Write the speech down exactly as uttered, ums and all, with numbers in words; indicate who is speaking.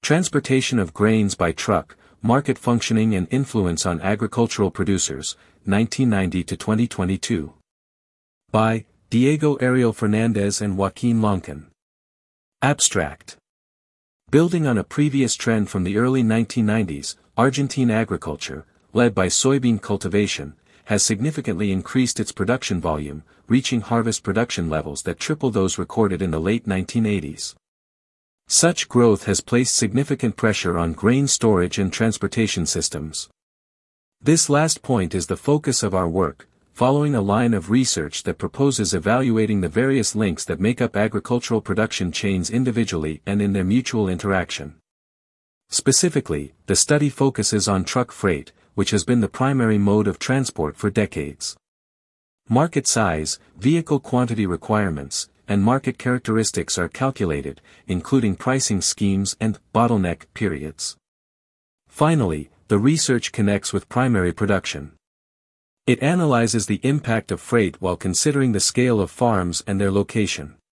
Speaker 1: Transportation of Grains by Truck, Market Functioning and Influence on Agricultural Producers, nineteen ninety to twenty twenty-two. By Diego Ariel Fernandez and Joaquin Lonkin. Abstract. Building on a previous trend from the early nineteen nineties, Argentine agriculture, led by soybean cultivation, has significantly increased its production volume, reaching harvest production levels that triple those recorded in the late nineteen eighties. Such growth has placed significant pressure on grain storage and transportation systems. This last point is the focus of our work, following a line of research that proposes evaluating the various links that make up agricultural production chains individually and in their mutual interaction. Specifically, the study focuses on truck freight, which has been the primary mode of transport for decades. Market size, vehicle quantity requirements, and market characteristics are calculated, including pricing schemes and bottleneck periods. Finally, the research connects with primary production. It analyzes the impact of freight while considering the scale of farms and their location.